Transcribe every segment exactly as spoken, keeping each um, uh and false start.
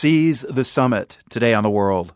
Seize the summit, today on The World.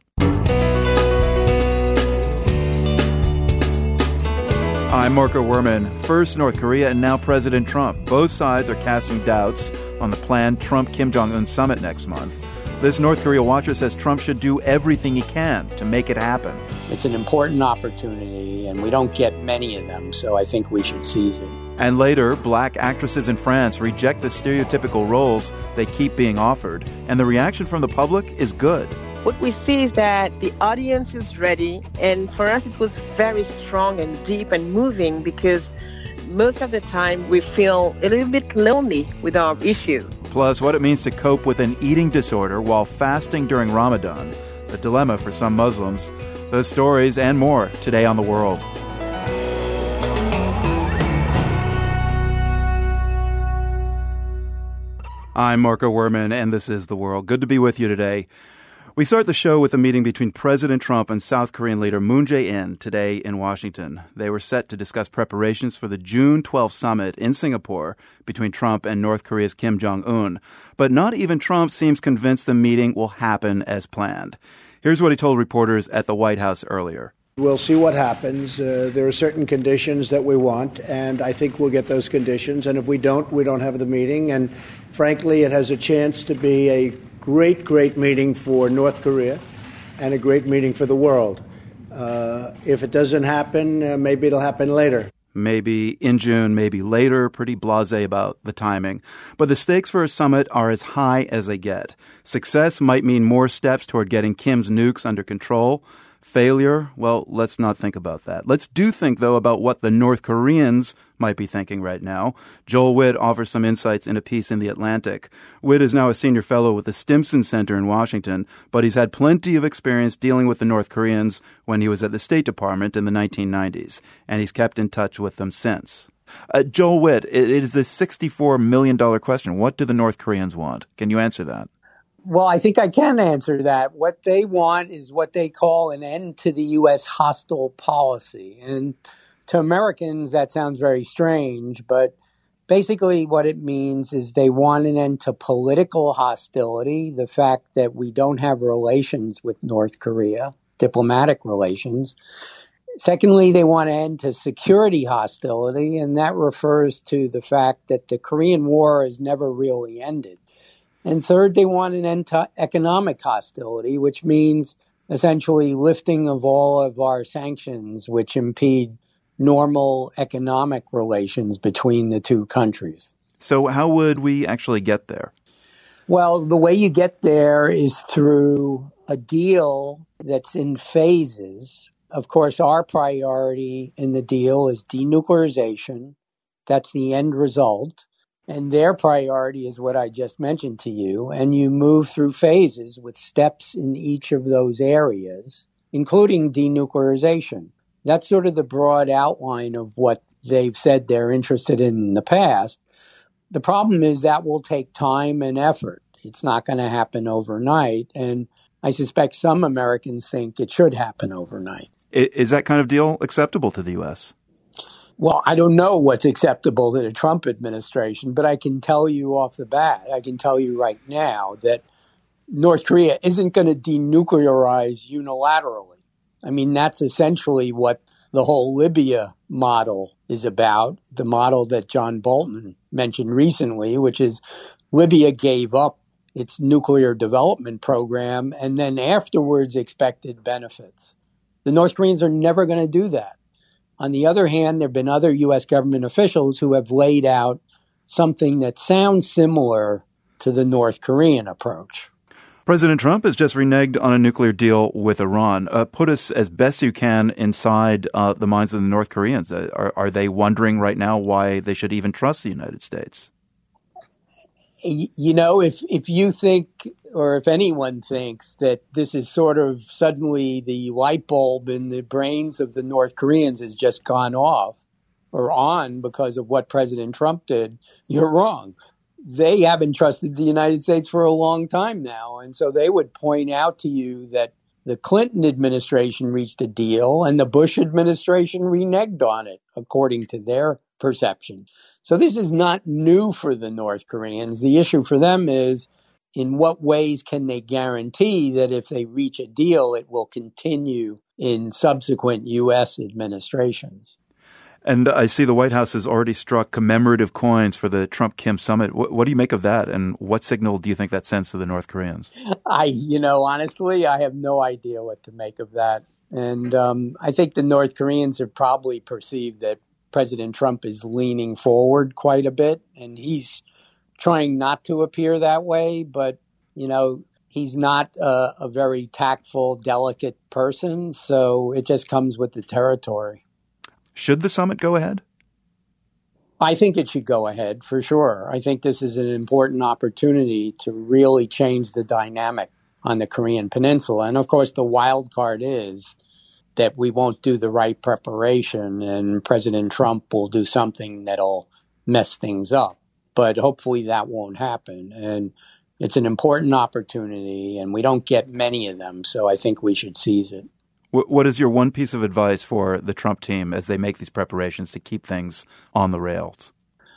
I'm Marco Werman. First North Korea and now President Trump. Both sides are casting doubts on the planned Trump-Kim Jong-un summit next month. This North Korea watcher says Trump should do everything he can to make it happen. It's an important opportunity, and we don't get many of them, so I think we should seize it. And later, black actresses in France reject the stereotypical roles they keep being offered, and the reaction from the public is good. What we see is that the audience is ready, and for us it was very strong and deep and moving because most of the time we feel a little bit lonely with our issue. Plus, what it means to cope with an eating disorder while fasting during Ramadan, a dilemma for some Muslims. Those stories and more today on The World. I'm Marco Werman, and this is The World. Good to be with you today. We start the show with a meeting between President Trump and South Korean leader Moon Jae-in today in Washington. They were set to discuss preparations for the June twelfth summit in Singapore between Trump and North Korea's Kim Jong-un. But not even Trump seems convinced the meeting will happen as planned. Here's what he told reporters at the White House earlier. We'll see what happens. Uh, there are certain conditions that we want, and I think we'll get those conditions. And if we don't, we don't have the meeting. And frankly, it has a chance to be a great, great meeting for North Korea and a great meeting for the world. Uh, if it doesn't happen, uh, maybe it'll happen later. Maybe in June, maybe later, pretty blasé about the timing. But the stakes for a summit are as high as they get. Success might mean more steps toward getting Kim's nukes under control. Failure? Well, let's not think about that. Let's do think, though, about what the North Koreans might be thinking right now. Joel Witt offers some insights in a piece in The Atlantic. Witt is now a senior fellow with the Stimson Center in Washington, but he's had plenty of experience dealing with the North Koreans when he was at the State Department in the nineteen nineties, and he's kept in touch with them since. Uh, Joel Witt, it, it is a sixty-four million dollars question. What do the North Koreans want? Can you answer that? Well, I think I can answer that. What they want is what they call an end to the U S hostile policy. And to Americans, that sounds very strange, but basically what it means is they want an end to political hostility, the fact that we don't have relations with North Korea, diplomatic relations. Secondly, they want an end to security hostility, and that refers to the fact that the Korean War has never really ended. And third, they want an end to economic hostility, which means essentially lifting of all of our sanctions, which impede normal economic relations between the two countries. So how would we actually get there? Well, the way you get there is through a deal that's in phases. Of course, our priority in the deal is denuclearization. That's the end result. And their priority is what I just mentioned to you. And you move through phases with steps in each of those areas, including denuclearization. That's sort of the broad outline of what they've said they're interested in in the past. The problem is that will take time and effort. It's not going to happen overnight. And I suspect some Americans think it should happen overnight. Is that kind of deal acceptable to the U S? Well, I don't know what's acceptable to the Trump administration, but I can tell you off the bat, I can tell you right now that North Korea isn't going to denuclearize unilaterally. I mean, that's essentially what the whole Libya model is about, the model that John Bolton mentioned recently, which is Libya gave up its nuclear development program and then afterwards expected benefits. The North Koreans are never going to do that. On the other hand, there have been other U S government officials who have laid out something that sounds similar to the North Korean approach. President Trump has just reneged on a nuclear deal with Iran. Uh, put us as best you can inside uh, the minds of the North Koreans. Uh, are, are they wondering right now why they should even trust the United States? You know, if if you think, or if anyone thinks that this is sort of suddenly the light bulb in the brains of the North Koreans has just gone off or on because of what President Trump did, you're wrong. They haven't trusted the United States for a long time now. And so they would point out to you that the Clinton administration reached a deal and the Bush administration reneged on it, according to their perception. So this is not new for the North Koreans. The issue for them is in what ways can they guarantee that if they reach a deal, it will continue in subsequent U S administrations? And I see the White House has already struck commemorative coins for the Trump-Kim summit. What, what do you make of that? And what signal do you think that sends to the North Koreans? I, you know, honestly, I have no idea what to make of that. And um, I think the North Koreans have probably perceived that President Trump is leaning forward quite a bit, and he's trying not to appear that way. But, you know, he's not uh, a very tactful, delicate person. So it just comes with the territory. Should the summit go ahead? I think it should go ahead for sure. I think this is an important opportunity to really change the dynamic on the Korean Peninsula. And of course, the wild card is that we won't do the right preparation and President Trump will do something that'll mess things up. But hopefully that won't happen. And it's an important opportunity and we don't get many of them. So I think we should seize it. What is your one piece of advice for the Trump team as they make these preparations to keep things on the rails?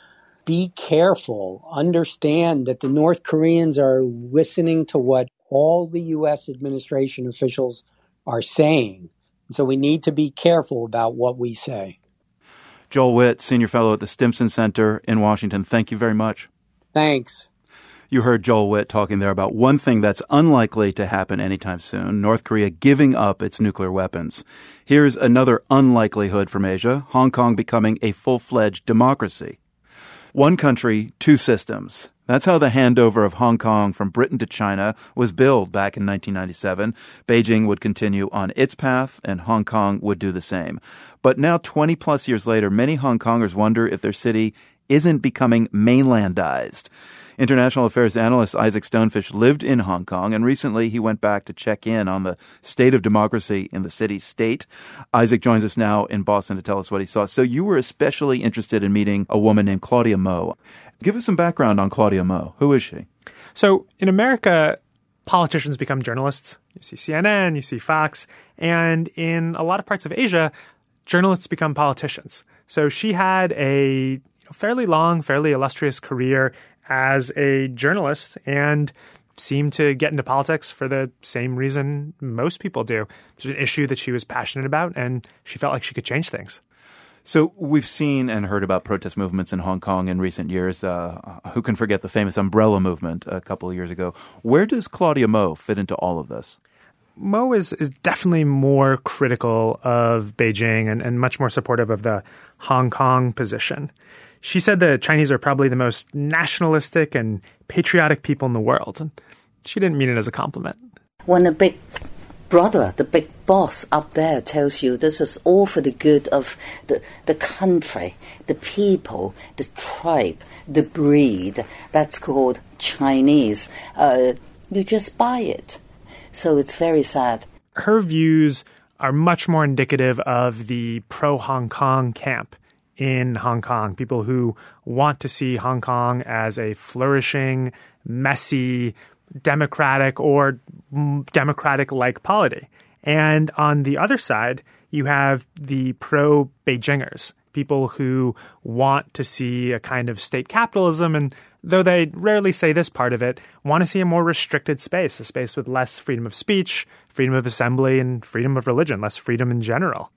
Be careful. Understand that the North Koreans are listening to what all the U S administration officials are saying. So we need to be careful about what we say. Joel Witt, Senior Fellow at the Stimson Center in Washington, thank you very much. Thanks. You heard Joel Witt talking there about one thing that's unlikely to happen anytime soon, North Korea giving up its nuclear weapons. Here's another unlikelihood from Asia, Hong Kong becoming a full-fledged democracy. One country, two systems. That's how the handover of Hong Kong from Britain to China was billed back in nineteen ninety-seven. Beijing would continue on its path, and Hong Kong would do the same. But now, twenty plus years later, many Hong Kongers wonder if their city isn't becoming mainlandized. International affairs analyst Isaac Stonefish lived in Hong Kong, and recently he went back to check in on the state of democracy in the city-state. Isaac joins us now in Boston to tell us what he saw. So you were especially interested in meeting a woman named Claudia Mo. Give us some background on Claudia Mo. Who is she? So in America, politicians become journalists. You see C N N, you see Fox, and in a lot of parts of Asia, journalists become politicians. So she had a fairly long, fairly illustrious career as a journalist and seemed to get into politics for the same reason most people do. It was an issue that she was passionate about, and she felt like she could change things. So we've seen and heard about protest movements in Hong Kong in recent years. Uh, who can forget the famous umbrella movement a couple of years ago? Where does Claudia Mo fit into all of this? Mo is, is definitely more critical of Beijing and, and much more supportive of the Hong Kong position. She said the Chinese are probably the most nationalistic and patriotic people in the world. And she didn't mean it as a compliment. When a big brother, the big boss up there tells you this is all for the good of the, the country, the people, the tribe, the breed, that's called Chinese, uh, you just buy it. So it's very sad. Her views are much more indicative of the pro-Hong Kong camp in Hong Kong, people who want to see Hong Kong as a flourishing, messy, democratic or democratic-like polity. And on the other side, you have the pro-Beijingers, people who want to see a kind of state capitalism and, though they rarely say this part of it, want to see a more restricted space, a space with less freedom of speech, freedom of assembly, and freedom of religion, less freedom in general.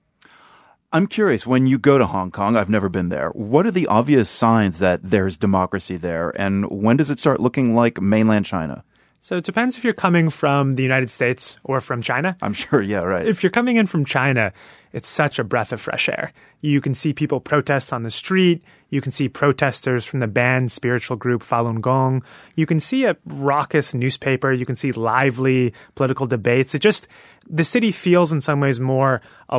I'm curious, when you go to Hong Kong, I've never been there, what are the obvious signs that there's democracy there, and when does it start looking like mainland China? So it depends if you're coming from the United States or from China. I'm sure, yeah, right. If you're coming in from China, it's such a breath of fresh air. You can see people protest on the street. You can see protesters from the banned spiritual group Falun Gong. You can see a raucous newspaper. You can see lively political debates. It just, the city feels in some ways more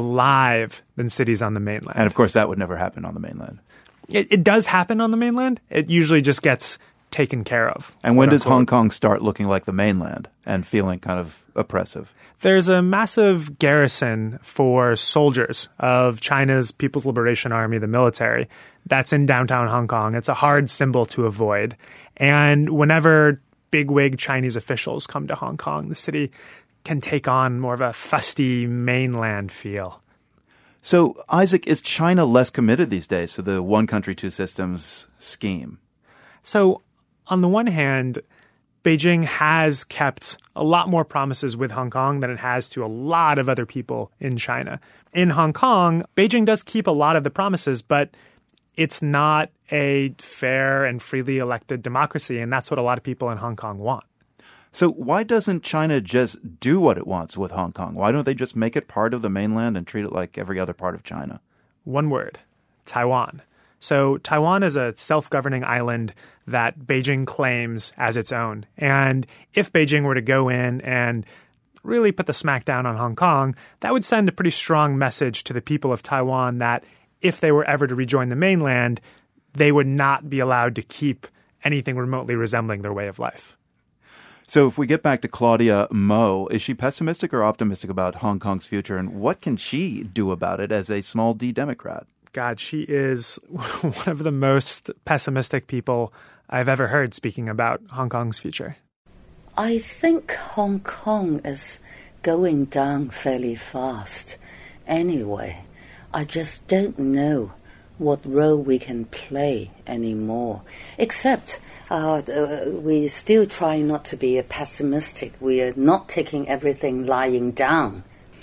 alive than cities on the mainland. And of course, that would never happen on the mainland. It, it does happen on the mainland. It usually just gets taken care of. And when does Hong Kong start looking like the mainland and feeling kind of oppressive? There's a massive garrison for soldiers of China's People's Liberation Army, the military, that's in downtown Hong Kong. It's a hard symbol to avoid. And whenever bigwig Chinese officials come to Hong Kong, the city can take on more of a fusty mainland feel. So, Isaac, is China less committed these days to the one country, two systems scheme? So, on the one hand, Beijing has kept a lot more promises with Hong Kong than it has to a lot of other people in China. In Hong Kong, Beijing does keep a lot of the promises, but it's not a fair and freely elected democracy, and that's what a lot of people in Hong Kong want. So why doesn't China just do what it wants with Hong Kong? Why don't they just make it part of the mainland and treat it like every other part of China? One word, Taiwan. So Taiwan is a self-governing island that Beijing claims as its own. And if Beijing were to go in and really put the smackdown on Hong Kong, that would send a pretty strong message to the people of Taiwan that if they were ever to rejoin the mainland, they would not be allowed to keep anything remotely resembling their way of life. So if we get back to Claudia Mo, is she pessimistic or optimistic about Hong Kong's future? And what can she do about it as a small D Democrat? God, she is one of the most pessimistic people I've ever heard speaking about Hong Kong's future. I think Hong Kong is going down fairly fast anyway. I just don't know what role we can play anymore, except uh, uh, we still try not to be pessimistic. We are not taking everything lying down.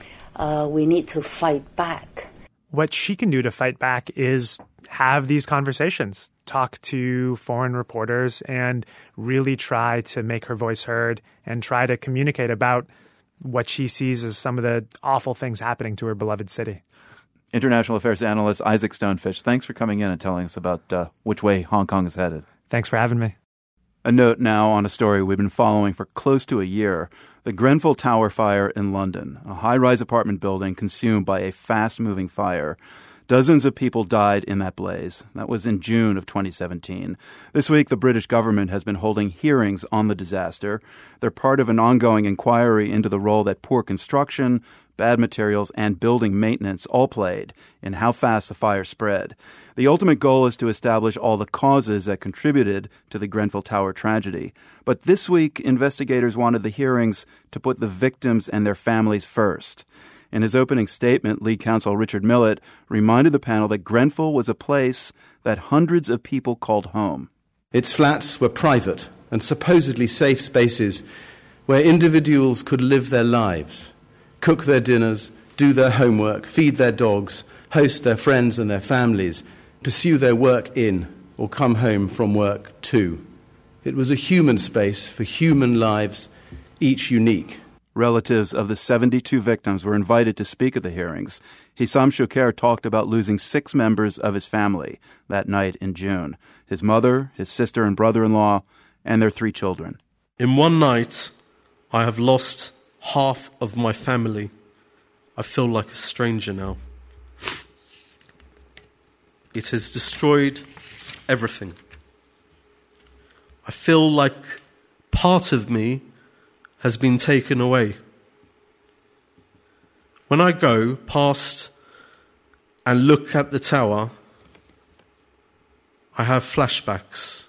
Uh, we need to fight back. What she can do to fight back is have these conversations, talk to foreign reporters, and really try to make her voice heard and try to communicate about what she sees as some of the awful things happening to her beloved city. International Affairs analyst Isaac Stonefish, thanks for coming in and telling us about uh, which way Hong Kong is headed. Thanks for having me. A note now on a story we've been following for close to a year. The Grenfell Tower fire in London, a high-rise apartment building consumed by a fast-moving fire. Dozens of people died in that blaze. That was in June of twenty seventeen. This week, the British government has been holding hearings on the disaster. They're part of an ongoing inquiry into the role that poor construction, bad materials, and building maintenance all played in how fast the fire spread. The ultimate goal is to establish all the causes that contributed to the Grenfell Tower tragedy. But this week, investigators wanted the hearings to put the victims and their families first. In his opening statement, lead counsel Richard Millett reminded the panel that Grenfell was a place that hundreds of people called home. Its flats were private and supposedly safe spaces where individuals could live their lives, cook their dinners, do their homework, feed their dogs, host their friends and their families, pursue their work in or come home from work to. It was a human space for human lives, each unique. Relatives of the seventy-two victims were invited to speak at the hearings. Hissam Shukair talked about losing six members of his family that night in June. His mother, his sister and brother-in-law, and their three children. In one night, I have lost half of my family. I feel like a stranger now. It has destroyed everything. I feel like part of me has been taken away. When I go past and look at the tower, I have flashbacks.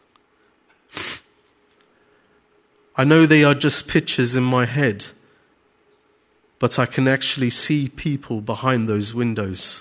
I know they are just pictures in my head, but I can actually see people behind those windows,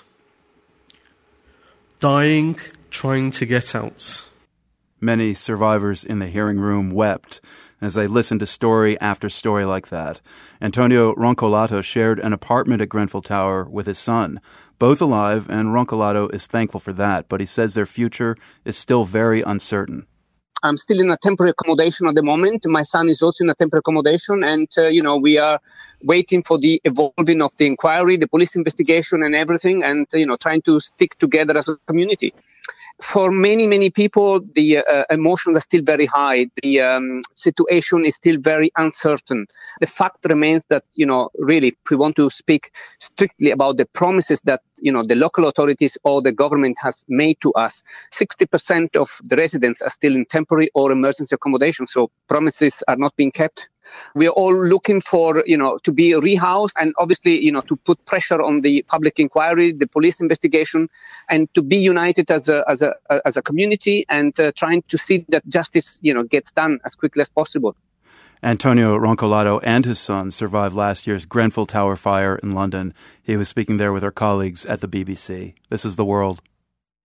dying, trying to get out. Many survivors in the hearing room wept as they listened to story after story like that. Antonio Roncolato shared an apartment at Grenfell Tower with his son, both alive, and Roncolato is thankful for that, but he says their future is still very uncertain. I'm still in a temporary accommodation at the moment. My son is also in a temporary accommodation, and, uh, you know, we are waiting for the evolving of the inquiry, the police investigation and everything, and, you know, trying to stick together as a community. For many, many people, the uh, emotions are still very high. The um, situation is still very uncertain. The fact remains that, you know, really, if we want to speak strictly about the promises that, you know, the local authorities or the government has made to us, sixty percent of the residents are still in temporary or emergency accommodation. So promises are not being kept. We are all looking for, you know, to be rehoused and obviously, you know, to put pressure on the public inquiry, the police investigation, and to be united as a as a as a community and uh, trying to see that justice, you know, gets done as quickly as possible. Antonio Roncolato and his son survived last year's Grenfell Tower fire in London. He was speaking there with our colleagues at the B B C. This is The World.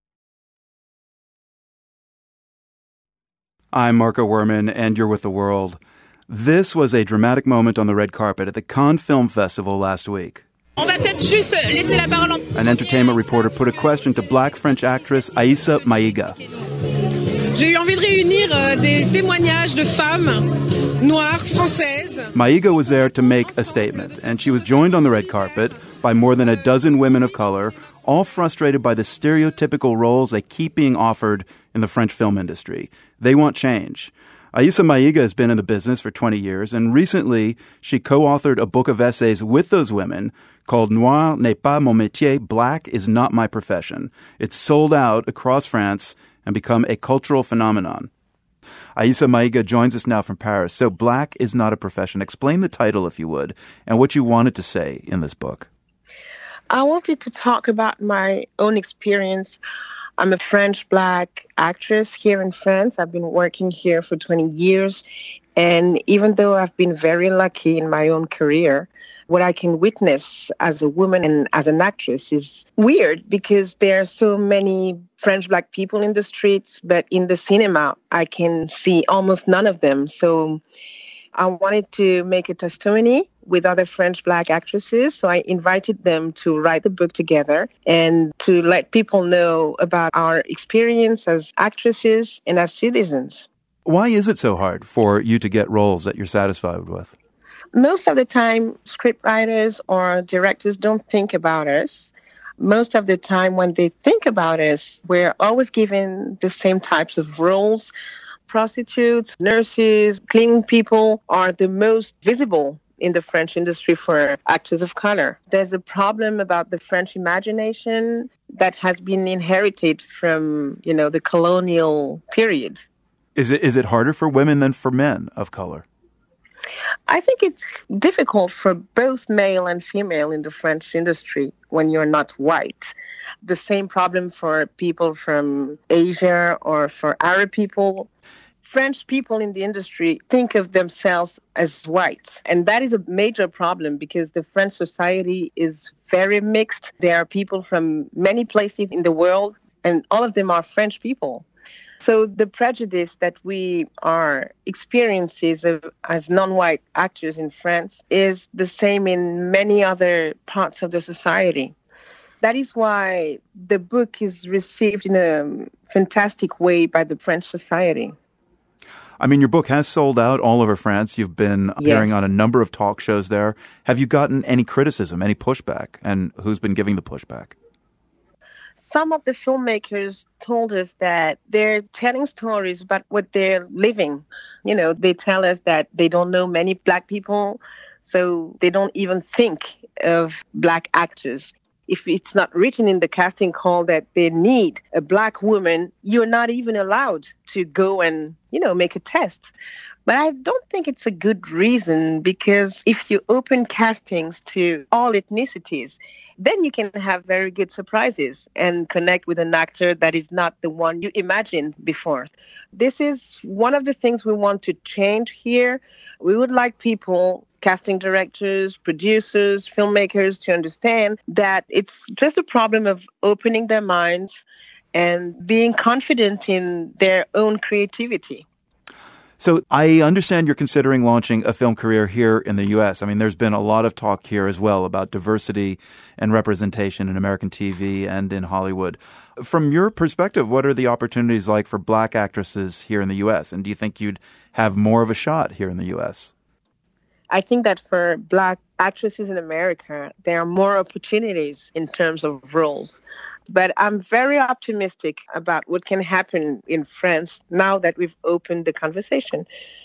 I'm Marco Werman, and you're with The World. This was a dramatic moment on the red carpet at the Cannes Film Festival last week. An entertainment reporter put a question to black French actress Aïssa Maïga. J'ai eu envie de réunir des témoignages de femmes noires françaises. Maïga was there to make a statement, and she was joined on the red carpet by more than a dozen women of color, all frustrated by the stereotypical roles they keep being offered in the French film industry. They want change. Aïssa Maïga has been in the business for twenty years, and recently she co-authored a book of essays with those women called Noir n'est pas mon métier, Black is not my profession. It's sold out across France and become a cultural phenomenon. Aïssa Maïga joins us now from Paris. So Black is not a profession. Explain the title, if you would, and what you wanted to say in this book. I wanted to talk about my own experience. I'm a French Black actress here in France. I've been working here for twenty years. And even though I've been very lucky in my own career, what I can witness as a woman and as an actress is weird because there are so many French Black people in the streets, but in the cinema, I can see almost none of them. So I wanted to make a testimony with other French Black actresses. So I invited them to write the book together and to let people know about our experience as actresses and as citizens. Why is it so hard for you to get roles that you're satisfied with? Most of the time, scriptwriters or directors don't think about us. Most of the time when they think about us, we're always given the same types of roles. Prostitutes, nurses, cleaning people are the most visible in the French industry for actors of color. There's a problem about the French imagination that has been inherited from, you know, the colonial period. Is it is it harder for women than for men of color? I think it's difficult for both male and female in the French industry when you're not white. The same problem for people from Asia or for Arab people. French people in the industry think of themselves as white. And that is a major problem because the French society is very mixed. There are people from many places in the world, and all of them are French people. So the prejudice that we are experiencing as non-white actors in France is the same in many other parts of the society. That is why the book is received in a fantastic way by the French society. I mean, your book has sold out all over France. You've been appearing yes. on a number of talk shows there. Have you gotten any criticism, any pushback? And who's been giving the pushback? Some of the filmmakers told us that they're telling stories about what they're living. You know, they tell us that they don't know many Black people, so they don't even think of Black actors. If it's not written in the casting call that they need a Black woman, you're not even allowed to go and, you know, make a test. But I don't think it's a good reason because if you open castings to all ethnicities, then you can have very good surprises and connect with an actor that is not the one you imagined before. This is one of the things we want to change here. We would like people, casting directors, producers, filmmakers, to understand that it's just a problem of opening their minds and being confident in their own creativity. So I understand you're considering launching a film career here in the U S. I mean, there's been a lot of talk here as well about diversity and representation in American T V and in Hollywood. From your perspective, what are the opportunities like for Black actresses here in the U S? And do you think you'd have more of a shot here in the U S? I think that for Black actresses in America, there are more opportunities in terms of roles. But I'm very optimistic about what can happen in France now that we've opened the conversation.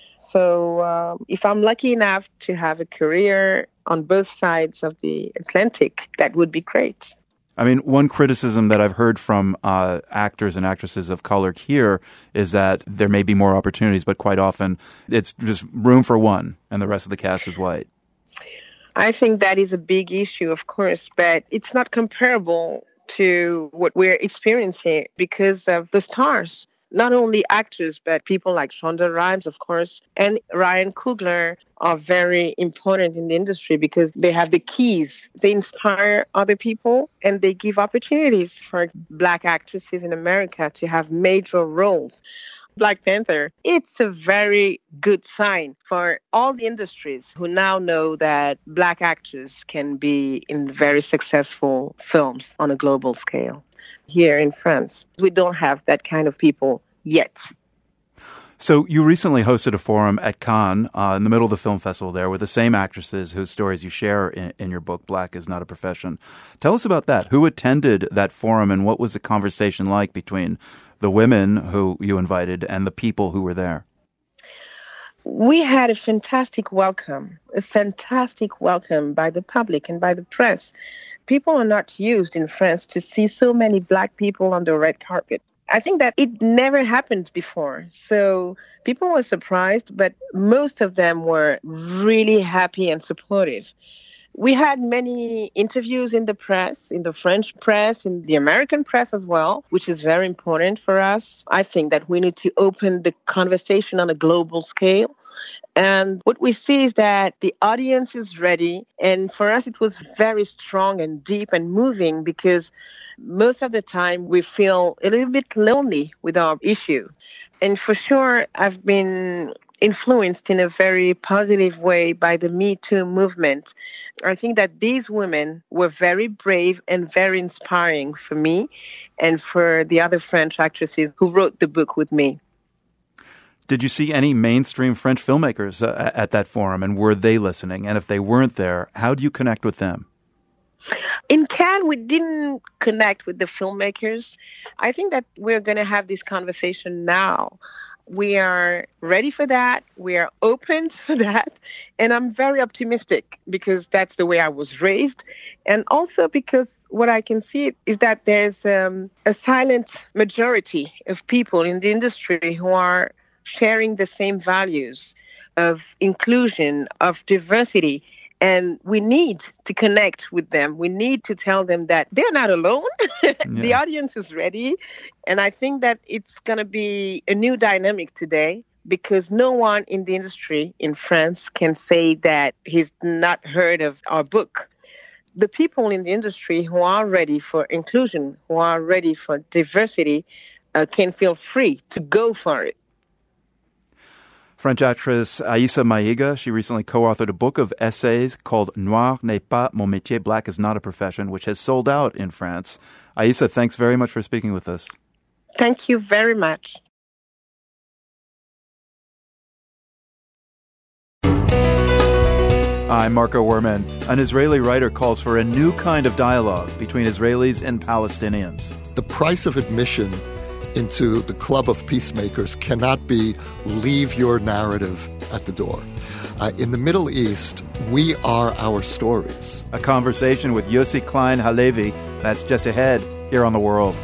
So uh, if I'm lucky enough to have a career on both sides of the Atlantic, that would be great. I mean, one criticism that I've heard from uh, actors and actresses of color here is that there may be more opportunities, but quite often it's just room for one and the rest of the cast is white. I think that is a big issue, of course, but it's not comparable to what we're experiencing because of the stars. Not only actors, but people like Shonda Rhimes, of course, and Ryan Coogler are very important in the industry because they have the keys. They inspire other people and they give opportunities for Black actresses in America to have major roles. Black Panther. It's a very good sign for all the industries who now know that Black actors can be in very successful films on a global scale. Here in France, we don't have that kind of people yet. So you recently hosted a forum at Cannes uh, in the middle of the film festival there with the same actresses whose stories you share in, in your book, Black is Not a Profession. Tell us about that. Who attended that forum and what was the conversation like between the women who you invited and the people who were there? We had a fantastic welcome, a fantastic welcome by the public and by the press. People are not used in France to see so many Black people on the red carpet. I think that it never happened before. So people were surprised, but most of them were really happy and supportive. We had many interviews in the press, in the French press, in the American press as well, which is very important for us. I think that we need to open the conversation on a global scale. And what we see is that the audience is ready. And for us, it was very strong and deep and moving because most of the time we feel a little bit lonely with our issue. And for sure, I've been influenced in a very positive way by the Me Too movement. I think that these women were very brave and very inspiring for me and for the other French actresses who wrote the book with me. Did you see any mainstream French filmmakers uh, at that forum, and were they listening? And if they weren't there, how do you connect with them? In Cannes, we didn't connect with the filmmakers. I think that we're going to have this conversation now. We are ready for that. We are open for that. And I'm very optimistic because that's the way I was raised. And also because what I can see is that there's um, a silent majority of people in the industry who are sharing the same values of inclusion, of diversity. And we need to connect with them. We need to tell them that they're not alone. Yeah. The audience is ready. And I think that it's going to be a new dynamic today because no one in the industry in France can say that he's not heard of our book. The people in the industry who are ready for inclusion, who are ready for diversity, uh, can feel free to go for it. French actress Aïssa Maïga, she recently co-authored a book of essays called Noir n'est pas mon métier, Black is not a profession, which has sold out in France. Aïssa, thanks very much for speaking with us. Thank you very much. I'm Marco Werman. An Israeli writer calls for a new kind of dialogue between Israelis and Palestinians. The price of admission into the club of peacemakers cannot be leave your narrative at the door. Uh, in the Middle East, we are our stories. A conversation with Yossi Klein Halevi. That's just ahead here on The World.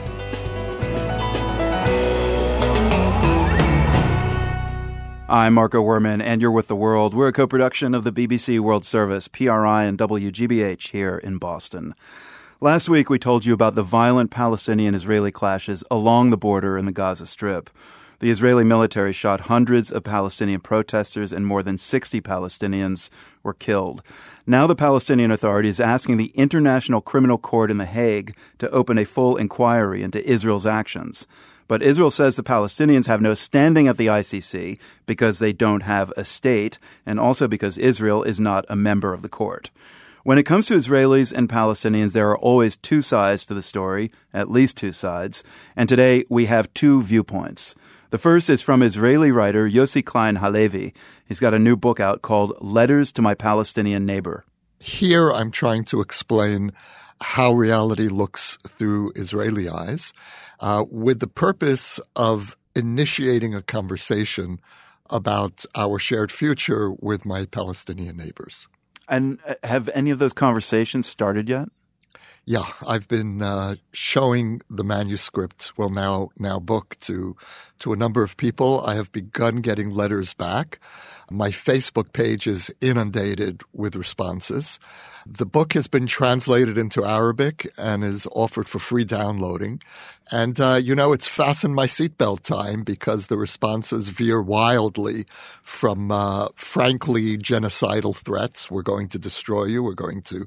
I'm Marco Werman, and you're with The World. We're a co-production of the B B C World Service, P R I, and W G B H here in Boston. Last week, we told you about the violent Palestinian-Israeli clashes along the border in the Gaza Strip. The Israeli military shot hundreds of Palestinian protesters and more than sixty Palestinians were killed. Now the Palestinian Authority is asking the International Criminal Court in The Hague to open a full inquiry into Israel's actions. But Israel says the Palestinians have no standing at the I C C because they don't have a state, and also because Israel is not a member of the court. When it comes to Israelis and Palestinians, there are always two sides to the story, at least two sides. And today we have two viewpoints. The first is from Israeli writer Yossi Klein Halevi. He's got a new book out called Letters to My Palestinian Neighbor. Here I'm trying to explain how reality looks through Israeli eyes, uh, with the purpose of initiating a conversation about our shared future with my Palestinian neighbors. And have any of those conversations started yet? Yeah, I've been uh, showing the manuscript, well, now now book, to to a number of people. I have begun getting letters back. My Facebook page is inundated with responses. The book has been translated into Arabic and is offered for free downloading. And, uh, you know, it's fasten my seatbelt time because the responses veer wildly from, uh, frankly, genocidal threats. We're going to destroy you. We're going to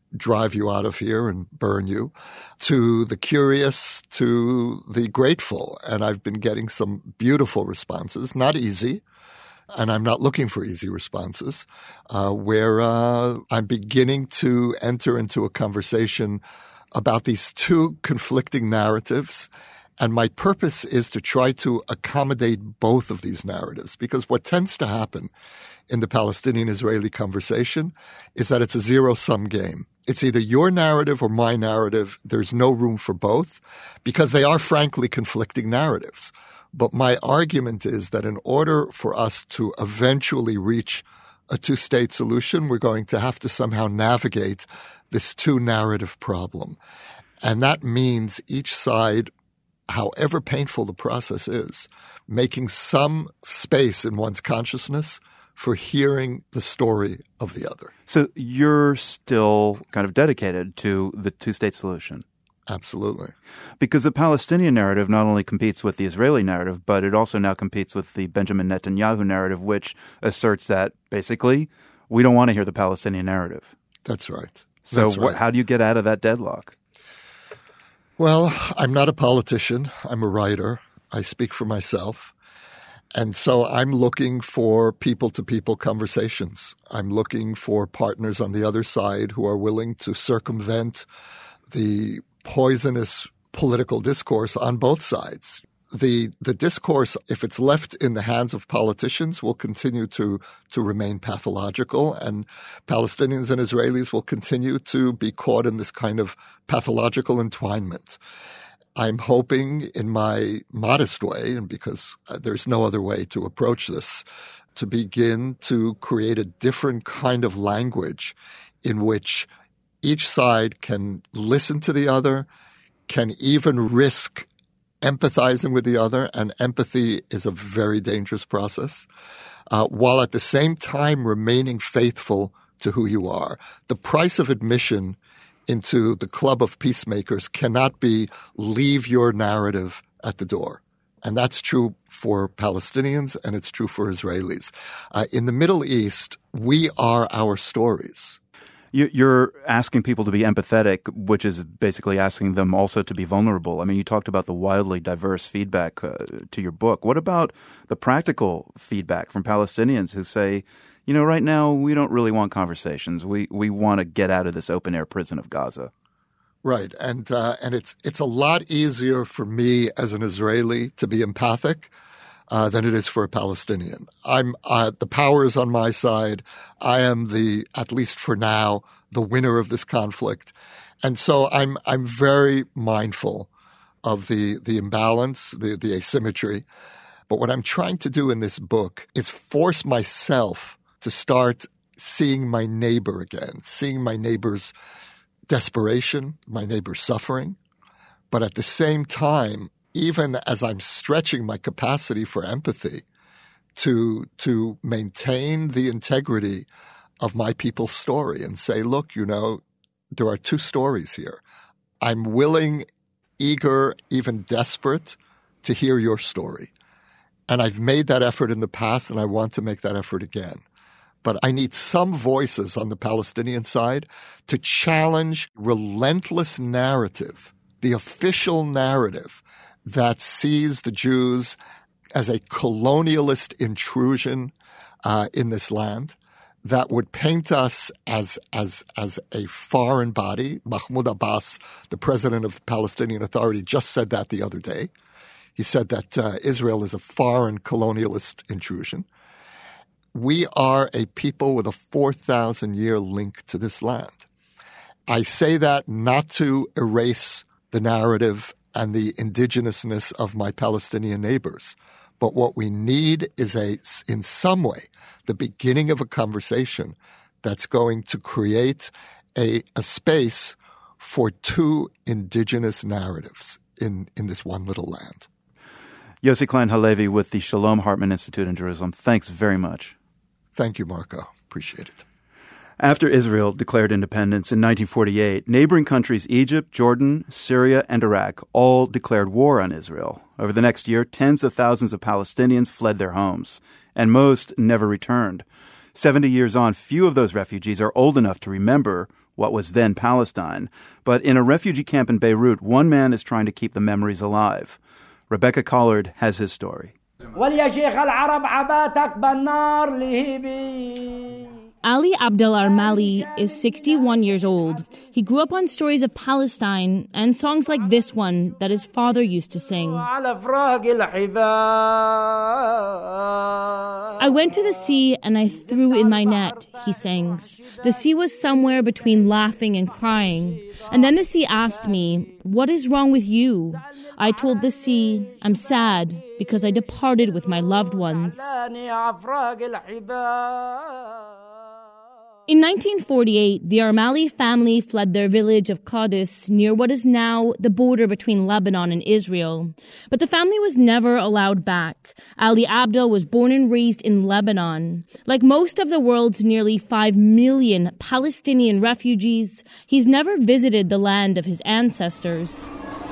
drive you out of here and burn you, to the curious, to the grateful. And I've been getting some beautiful responses, not easy, and I'm not looking for easy responses, uh, where uh, I'm beginning to enter into a conversation about these two conflicting narratives. And my purpose is to try to accommodate both of these narratives, because what tends to happen in the Palestinian-Israeli conversation is that it's a zero-sum game. It's either your narrative or my narrative. There's no room for both, because they are frankly conflicting narratives. But my argument is that in order for us to eventually reach a two-state solution, we're going to have to somehow navigate this two-narrative problem. And that means each side, however painful the process is, making some space in one's consciousness for hearing the story of the other. So you're still kind of dedicated to the two-state solution? Absolutely. Because the Palestinian narrative not only competes with the Israeli narrative, but it also now competes with the Benjamin Netanyahu narrative, which asserts that basically we don't want to hear the Palestinian narrative. That's right. So That's right. What, how do you get out of that deadlock? Well, I'm not a politician. I'm a writer. I speak for myself. And so I'm looking for people-to-people conversations. I'm looking for partners on the other side who are willing to circumvent the poisonous political discourse on both sides. The the discourse, if it's left in the hands of politicians, will continue to, to remain pathological, and Palestinians and Israelis will continue to be caught in this kind of pathological entwinement. I'm hoping in my modest way, and because there's no other way to approach this, to begin to create a different kind of language in which each side can listen to the other, can even risk empathizing with the other, and empathy is a very dangerous process, uh, while at the same time remaining faithful to who you are. The price of admission into the club of peacemakers cannot be leave your narrative at the door. And that's true for Palestinians, and it's true for Israelis. Uh, in the Middle East, we are our stories. You're asking people to be empathetic, which is basically asking them also to be vulnerable. I mean, you talked about the wildly diverse feedback uh, to your book. What about the practical feedback from Palestinians who say, you know, right now we don't really want conversations. We we want to get out of this open-air prison of Gaza. Right. And uh, and it's it's a lot easier for me as an Israeli to be empathic Uh, than it is for a Palestinian. I'm uh, the power is on my side. I am the, at least for now, the winner of this conflict, and so I'm I'm very mindful of the the imbalance, the the asymmetry. But what I'm trying to do in this book is force myself to start seeing my neighbor again, seeing my neighbor's desperation, my neighbor's suffering, but at the same time, even as I'm stretching my capacity for empathy to to maintain the integrity of my people's story and say, look, you know, there are two stories here. I'm willing, eager, even desperate to hear your story. And I've made that effort in the past, and I want to make that effort again. But I need some voices on the Palestinian side to challenge relentless narrative, the official narrative that sees the Jews as a colonialist intrusion uh, in this land, that would paint us as as as a foreign body. Mahmoud Abbas, the president of the Palestinian Authority, just said that the other day. He said that uh, Israel is a foreign colonialist intrusion. We are a people with a four thousand year link to this land. I say that not to erase the narrative and the indigenousness of my Palestinian neighbors. But what we need is a, in some way, the beginning of a conversation that's going to create a, a space for two indigenous narratives in, in this one little land. Yossi Klein Halevi with the Shalom Hartman Institute in Jerusalem. Thanks very much. Thank you, Marco. Appreciate it. After Israel declared independence in nineteen forty-eight, neighboring countries Egypt, Jordan, Syria, and Iraq all declared war on Israel. Over the next year, tens of thousands of Palestinians fled their homes, and most never returned. Seventy years on, few of those refugees are old enough to remember what was then Palestine. But in a refugee camp in Beirut, one man is trying to keep the memories alive. Rebecca Collard has his story. Ali Abdel Armali is sixty-one years old. He grew up on stories of Palestine and songs like this one that his father used to sing. I went to the sea and I threw in my net, he sings. The sea was somewhere between laughing and crying. And then the sea asked me, "What is wrong with you?" I told the sea, "I'm sad because I departed with my loved ones." In nineteen forty-eight, the Armali family fled their village of Qadis near what is now the border between Lebanon and Israel. But the family was never allowed back. Ali Abdel was born and raised in Lebanon. Like most of the world's nearly five million Palestinian refugees, he's never visited the land of his ancestors.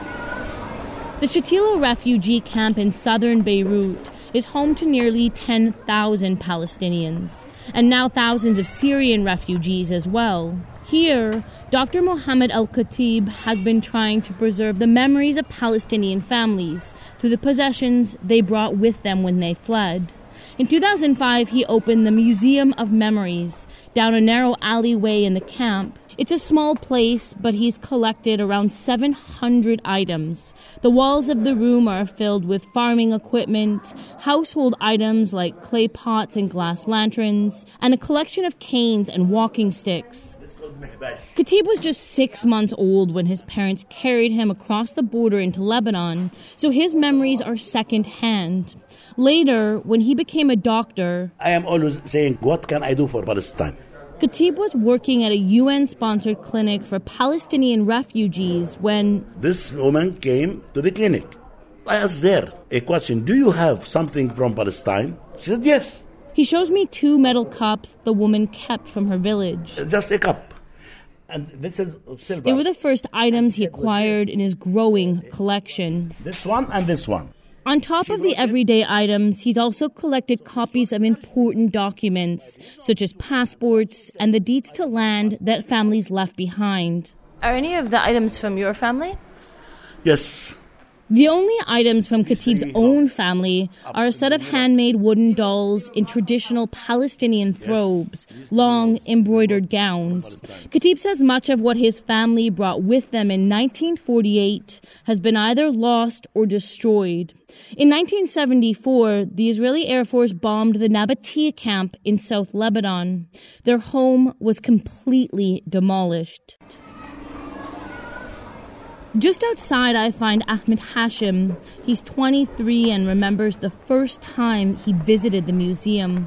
The Shatila refugee camp in southern Beirut is home to nearly ten thousand Palestinians, and now thousands of Syrian refugees as well. Here, Doctor Mohammed Al-Khatib has been trying to preserve the memories of Palestinian families through the possessions they brought with them when they fled. In two thousand five, he opened the Museum of Memories down a narrow alleyway in the camp. It's a small place, but he's collected around seven hundred items. The walls of the room are filled with farming equipment, household items like clay pots and glass lanterns, and a collection of canes and walking sticks. Khatib was just six months old when his parents carried him across the border into Lebanon, so his memories are second-hand. Later, when he became a doctor, I am always saying, what can I do for Palestine? Khatib was working at a U N-sponsored clinic for Palestinian refugees when this woman came to the clinic. I asked her a question, do you have something from Palestine? She said, yes. He shows me two metal cups the woman kept from her village. Just a cup. And this is silver. They were the first items he acquired in his growing collection. This one and this one. On top of the everyday items, he's also collected copies of important documents, such as passports and the deeds to land that families left behind. Are any of the items from your family? Yes. The only items from Khatib's own family are a set of handmade wooden dolls in traditional Palestinian thobes, long embroidered gowns. Khatib says much of what his family brought with them in nineteen forty-eight has been either lost or destroyed. In nineteen seventy-four, the Israeli Air Force bombed the Nabatea camp in South Lebanon. Their home was completely demolished. Just outside, I find Ahmed Hashim. He's twenty-three and remembers the first time he visited the museum.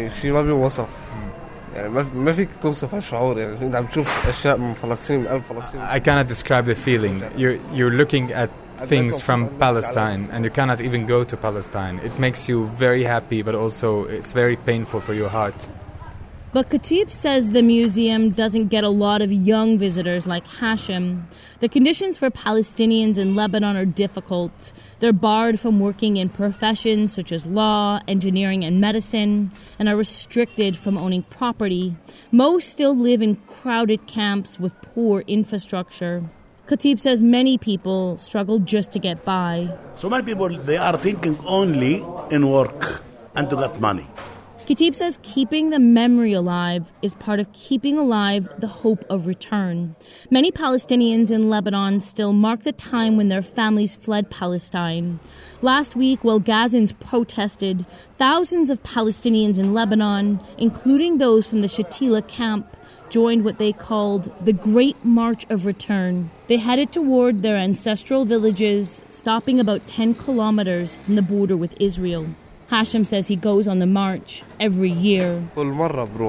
I cannot describe the feeling. You're, you're looking at things from Palestine and you cannot even go to Palestine. It makes you very happy, but also it's very painful for your heart. But Khatib says the museum doesn't get a lot of young visitors like Hashim. The conditions for Palestinians in Lebanon are difficult. They're barred from working in professions such as law, engineering, and medicine, and are restricted from owning property. Most still live in crowded camps with poor infrastructure. Khatib says many people struggle just to get by. So many people, they are thinking only in work and to get money. Khatib says keeping the memory alive is part of keeping alive the hope of return. Many Palestinians in Lebanon still mark the time when their families fled Palestine. Last week, while Gazans protested, thousands of Palestinians in Lebanon, including those from the Shatila camp, joined what they called the Great March of Return. They headed toward their ancestral villages, stopping about ten kilometers from the border with Israel. Hashim says he goes on the march every year. And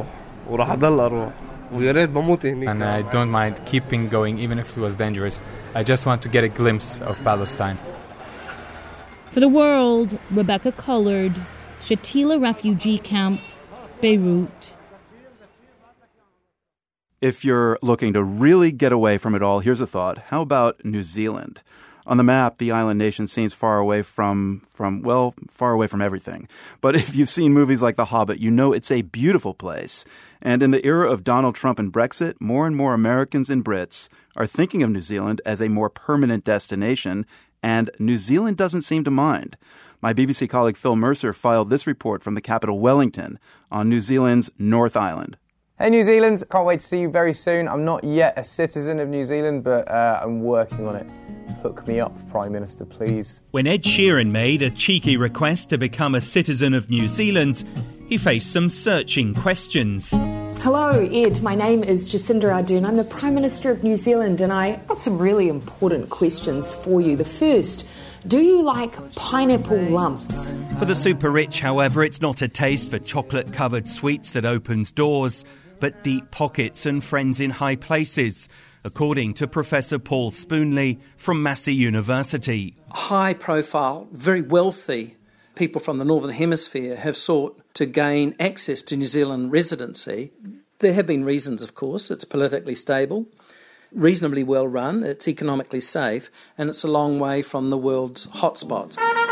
I don't mind keeping going, even if it was dangerous. I just want to get a glimpse of Palestine. For the World, Rebecca Collard, Shatila Refugee Camp, Beirut. If you're looking to really get away from it all, here's a thought. How about New Zealand? On the map, the island nation seems far away from, from, well, far away from everything. But if you've seen movies like The Hobbit, you know it's a beautiful place. And in the era of Donald Trump and Brexit, more and more Americans and Brits are thinking of New Zealand as a more permanent destination, and New Zealand doesn't seem to mind. My B B C colleague Phil Mercer filed this report from the capital Wellington on New Zealand's North Island. Hey New Zealand, can't wait to see you very soon. I'm not yet a citizen of New Zealand, but uh, I'm working on it. Hook me up, Prime Minister, please. When Ed Sheeran made a cheeky request to become a citizen of New Zealand, he faced some searching questions. Hello, Ed. My name is Jacinda Ardern. I'm the Prime Minister of New Zealand, and I got some really important questions for you. The first, do you like pineapple lumps? For the super rich, however, it's not a taste for chocolate-covered sweets that opens doors, but deep pockets and friends in high places, according to Professor Paul Spoonley from Massey University. High profile, very wealthy people from the Northern Hemisphere have sought to gain access to New Zealand residency. There have been reasons, of course. It's politically stable, reasonably well run, it's economically safe, and it's a long way from the world's hotspots.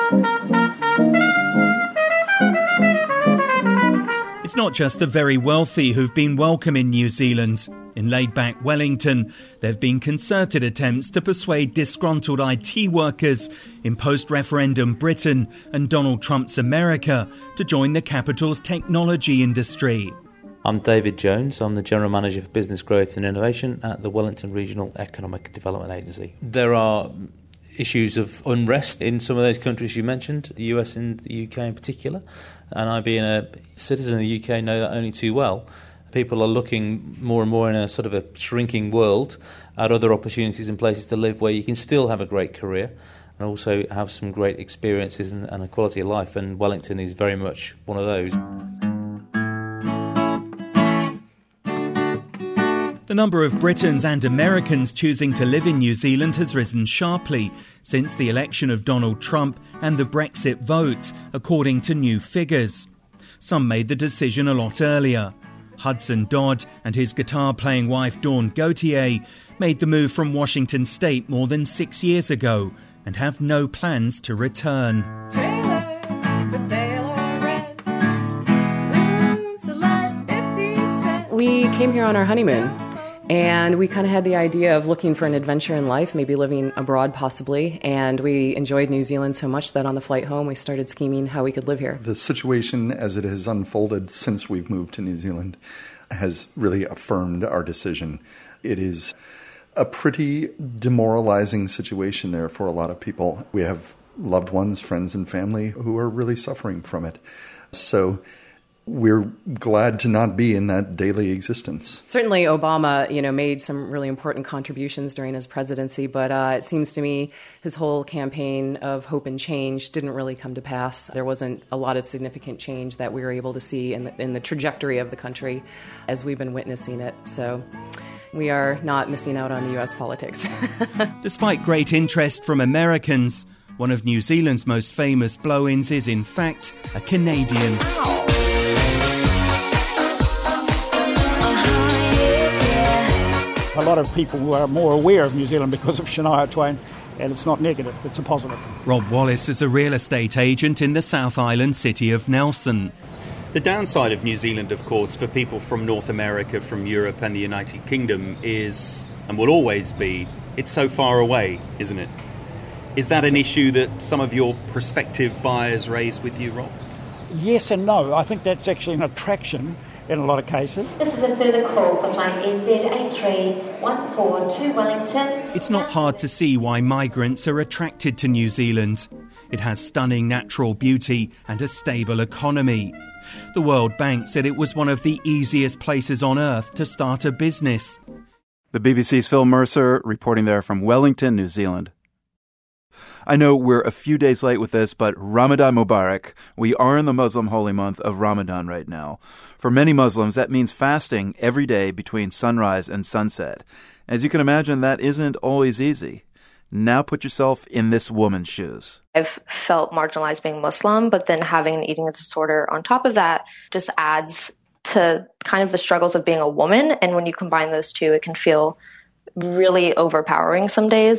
It's not just the very wealthy who've been welcome in New Zealand. In laid-back Wellington, there have been concerted attempts to persuade disgruntled I T workers in post-referendum Britain and Donald Trump's America to join the capital's technology industry. I'm David Jones. I'm the General Manager for Business Growth and Innovation at the Wellington Regional Economic Development Agency. There are issues of unrest in some of those countries you mentioned, the U S and the U K in particular, and I, being a citizen of the U K, know that only too well. People are looking more and more in a sort of a shrinking world at other opportunities and places to live where you can still have a great career and also have some great experiences and, and a quality of life, and Wellington is very much one of those. The number of Britons and Americans choosing to live in New Zealand has risen sharply since the election of Donald Trump and the Brexit vote, according to new figures. Some made the decision a lot earlier. Hudson Dodd and his guitar-playing wife Dawn Gautier made the move from Washington State more than six years ago and have no plans to return. We came here on our honeymoon, and we kind of had the idea of looking for an adventure in life, maybe living abroad possibly, and we enjoyed New Zealand so much that on the flight home we started scheming how we could live here. The situation as it has unfolded since we've moved to New Zealand has really affirmed our decision. It is a pretty demoralizing situation there for a lot of people. We have loved ones, friends and family who are really suffering from it. So we're glad to not be in that daily existence. Certainly Obama, you know, made some really important contributions during his presidency, but uh, it seems to me his whole campaign of hope and change didn't really come to pass. There wasn't a lot of significant change that we were able to see in the, in the trajectory of the country as we've been witnessing it. So we are not missing out on the U S politics. Despite great interest from Americans, one of New Zealand's most famous blow-ins is in fact a Canadian. A lot of people are more aware of New Zealand because of Shania Twain, and it's not negative, it's a positive. Rob Wallace is a real estate agent in the South Island city of Nelson. The downside of New Zealand, of course, for people from North America, from Europe and the United Kingdom is, and will always be, it's so far away, isn't it? Is that an issue that some of your prospective buyers raise with you, Rob? Yes and no. I think that's actually an attraction in a lot of cases. This is a further call for flight N Z eight three one four to Wellington. It's not hard to see why migrants are attracted to New Zealand. It has stunning natural beauty and a stable economy. The World Bank said it was one of the easiest places on earth to start a business. The B B C's Phil Mercer reporting there from Wellington, New Zealand. I know we're a few days late with this, but Ramadan Mubarak. We are in the Muslim holy month of Ramadan right now. For many Muslims, that means fasting every day between sunrise and sunset. As you can imagine, that isn't always easy. Now put yourself in this woman's shoes. I've felt marginalized being Muslim, but then having an eating disorder on top of that just adds to kind of the struggles of being a woman. And when you combine those two, it can feel really overpowering some days.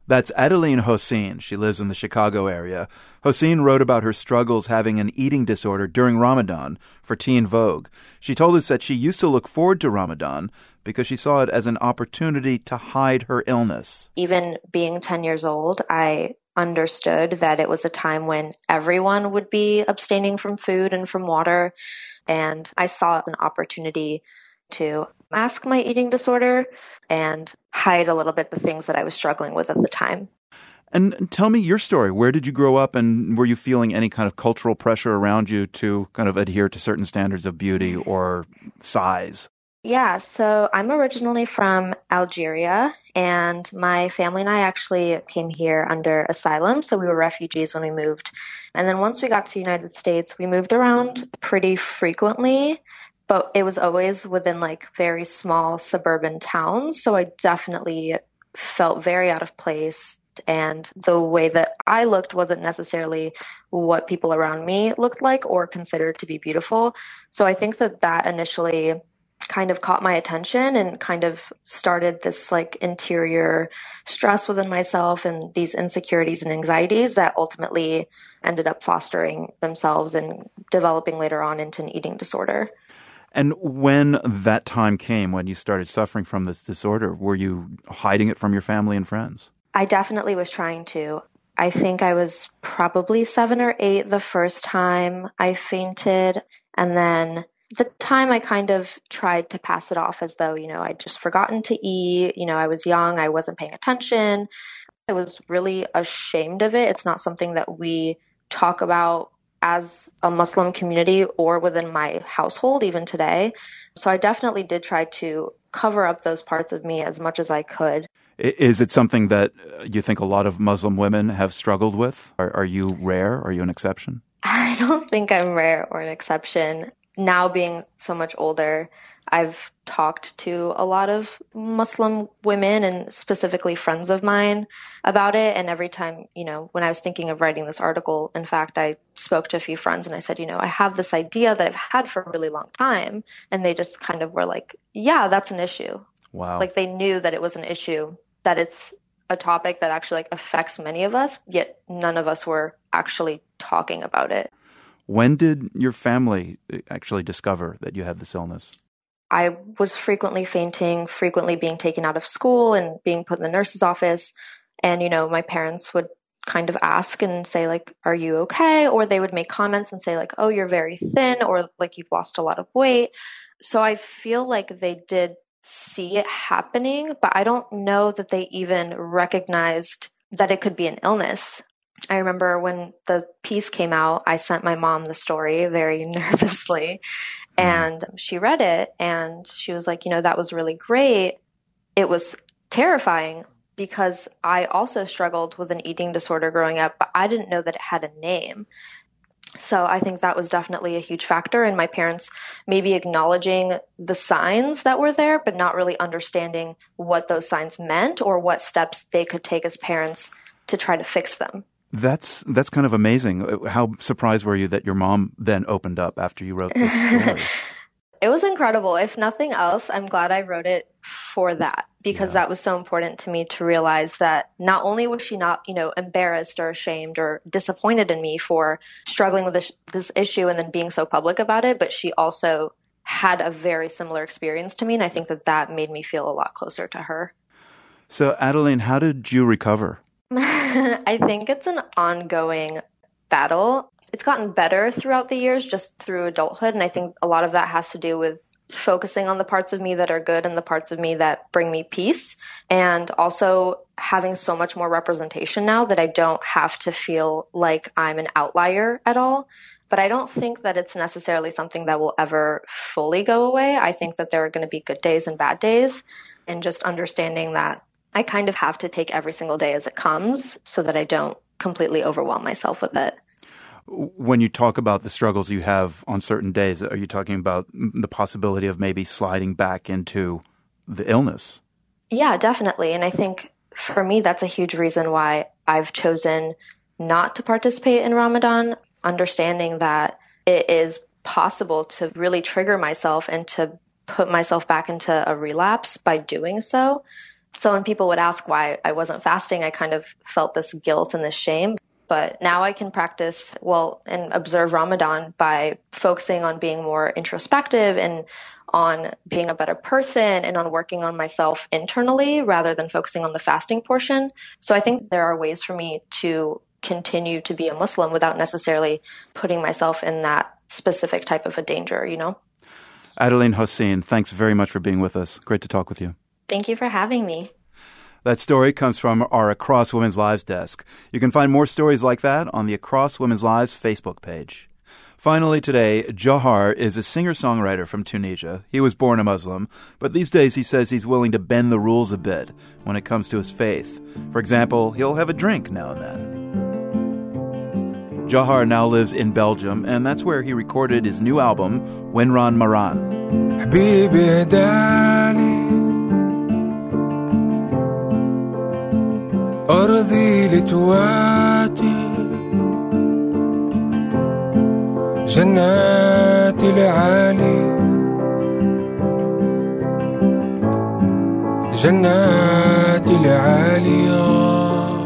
That's Adeline Hossein. She lives in the Chicago area. Hossein wrote about her struggles having an eating disorder during Ramadan for Teen Vogue. She told us that she used to look forward to Ramadan because she saw it as an opportunity to hide her illness. Even being ten years old, I understood that it was a time when everyone would be abstaining from food and from water. And I saw an opportunity to mask my eating disorder and hide a little bit the things that I was struggling with at the time. And tell me your story. Where did you grow up, and were you feeling any kind of cultural pressure around you to kind of adhere to certain standards of beauty or size? Yeah, so I'm originally from Algeria, and my family and I actually came here under asylum, so we were refugees when we moved. And then once we got to the United States, we moved around pretty frequently, but it was always within like very small suburban towns, so I definitely felt very out of place. And the way that I looked wasn't necessarily what people around me looked like or considered to be beautiful. So I think that that initially kind of caught my attention and kind of started this like interior stress within myself and these insecurities and anxieties that ultimately ended up fostering themselves and developing later on into an eating disorder. And when that time came, when you started suffering from this disorder, were you hiding it from your family and friends? I definitely was trying to. I think I was probably seven or eight the first time I fainted. And then the time I kind of tried to pass it off as though, you know, I'd just forgotten to eat. You know, I was young. I wasn't paying attention. I was really ashamed of it. It's not something that we talk about as a Muslim community or within my household even today. So I definitely did try to cover up those parts of me as much as I could. Is it something that you think a lot of Muslim women have struggled with? Are, are you rare? Are you an exception? I don't think I'm rare or an exception. Now being so much older, I've talked to a lot of Muslim women and specifically friends of mine about it. And every time, you know, when I was thinking of writing this article, in fact, I spoke to a few friends and I said, you know, I have this idea that I've had for a really long time. And they just kind of were like, yeah, that's an issue. Wow. Like they knew that it was an issue, that it's a topic that actually like affects many of us, yet none of us were actually talking about it. When did your family actually discover that you had this illness? I was frequently fainting, frequently being taken out of school and being put in the nurse's office. And, you know, my parents would kind of ask and say, like, are you okay? Or they would make comments and say, like, oh, you're very thin, or like you've lost a lot of weight. So I feel like they did see it happening, but I don't know that they even recognized that it could be an illness. I remember when the piece came out, I sent my mom the story very nervously, and she read it and she was like, you know, that was really great. It was terrifying because I also struggled with an eating disorder growing up, but I didn't know that it had a name. So I think that was definitely a huge factor in my parents maybe acknowledging the signs that were there, but not really understanding what those signs meant or what steps they could take as parents to try to fix them. That's that's kind of amazing. How surprised were you that your mom then opened up after you wrote this story? It was incredible. If nothing else, I'm glad I wrote it for that, because yeah. that was so important to me to realize that not only was she not, you know, embarrassed or ashamed or disappointed in me for struggling with this, this issue and then being so public about it, but she also had a very similar experience to me. And I think that that made me feel a lot closer to her. So, Adeline, how did you recover? I think it's an ongoing battle. It's gotten better throughout the years, just through adulthood. And I think a lot of that has to do with focusing on the parts of me that are good and the parts of me that bring me peace. And also having so much more representation now that I don't have to feel like I'm an outlier at all. But I don't think that it's necessarily something that will ever fully go away. I think that there are going to be good days and bad days. And just understanding that I kind of have to take every single day as it comes so that I don't completely overwhelm myself with it. When you talk about the struggles you have on certain days, are you talking about the possibility of maybe sliding back into the illness? Yeah, definitely. And I think for me, that's a huge reason why I've chosen not to participate in Ramadan, understanding that it is possible to really trigger myself and to put myself back into a relapse by doing so. So when people would ask why I wasn't fasting, I kind of felt this guilt and this shame. But now I can practice, well, and observe Ramadan by focusing on being more introspective and on being a better person and on working on myself internally rather than focusing on the fasting portion. So I think there are ways for me to continue to be a Muslim without necessarily putting myself in that specific type of a danger, you know? Adeline Hossein, thanks very much for being with us. Great to talk with you. Thank you for having me. That story comes from our Across Women's Lives desk. You can find more stories like that on the Across Women's Lives Facebook page. Finally today, Jawhar is a singer-songwriter from Tunisia. He was born a Muslim, but these days he says he's willing to bend the rules a bit when it comes to his faith. For example, he'll have a drink now and then. Jawhar now lives in Belgium, and that's where he recorded his new album, Wenran Maran. Habibi Dali أرضي لتواتي جناتي العالي جناتي العالية.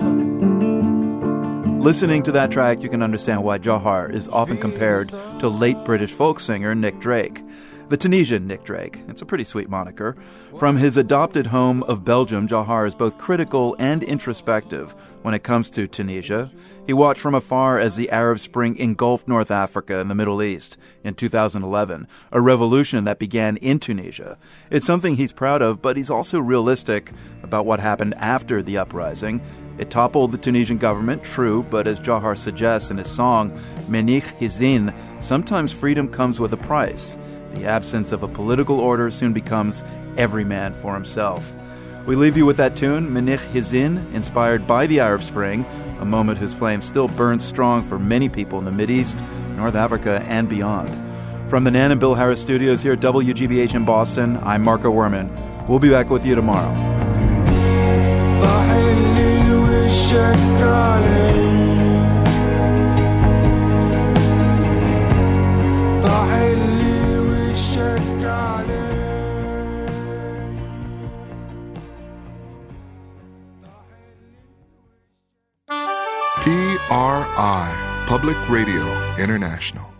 Listening to that track, you can understand why Jawhar is often compared to late British folk singer Nick Drake. The Tunisian Nick Drake. It's a pretty sweet moniker. From his adopted home of Belgium, Jawhar is both critical and introspective when it comes to Tunisia. He watched from afar as the Arab Spring engulfed North Africa and the Middle East in two thousand eleven, a revolution that began in Tunisia. It's something he's proud of, but he's also realistic about what happened after the uprising. It toppled the Tunisian government, true, but as Jawhar suggests in his song, Menich Hizin, sometimes freedom comes with a price. The absence of a political order soon becomes every man for himself. We leave you with that tune, Menich Hizin, inspired by the Arab Spring, a moment whose flame still burns strong for many people in the Mideast, North Africa, and beyond. From the Nan and Bill Harris studios here at W G B H in Boston, I'm Marco Werman. We'll be back with you tomorrow. P R I, Public Radio International.